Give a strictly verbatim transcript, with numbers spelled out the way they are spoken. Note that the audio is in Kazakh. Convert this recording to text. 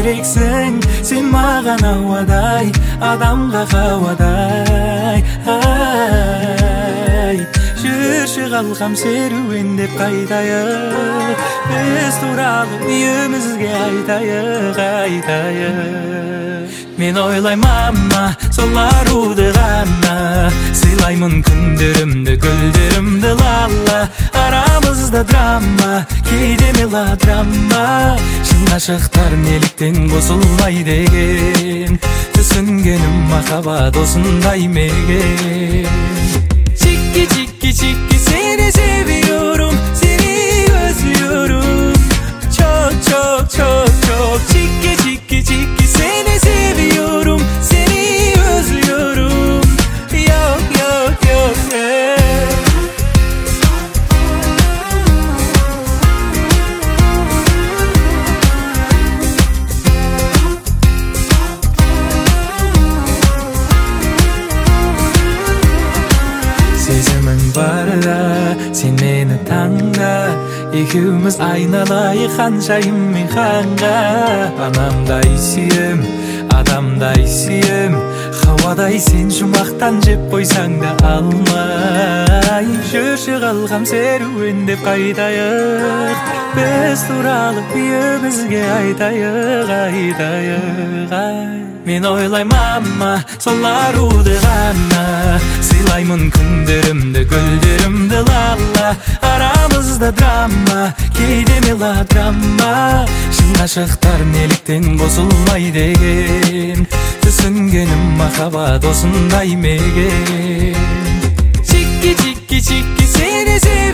керексің, сен маған ауадай, адамға қауадай. Ай, жүрші қалқам серуендеп қайтайық, біз туралы үйімізге айтайық, айтайық. Мен ойлаймын мама, сол аруды ғана, сыйлаймын күндерімді, гүлдерімді лала. Арамызда драма, кейде мелодрама, шын ғашықтар неліктен қосылмай деген, түсінгенім махаббат осындай мекен. Чики, чики, чики, seni seviyorum, seni özlüyorum. Çok, çok, çok, çok. Çiki, çiki, çiki, seni seviyorum, seni özlüyorum. Yok, yok, yok, hey. Сезімің барда, сен мені таңда, екеуміз айналайық ханшайым мен ханға. Анамдай сүйем, адамдай сүйем, хауадай сен жұмақтан жеп қойсаң да алмай. Жүрші қалқам серуендеп қайтайық, біз туралы үйімізге айтайық, айтайық, ай. Мен ойлаймын мама, сол аруды ғана, сыйлаймын күндерімді, гүлдерімді лала. Арамызда драма, кейде мелодрама, шын ғашықтар неліктен қосылмай деген, түсінгенім махаббат осындай мекен. Чики, чики, чики, seni seviyorum.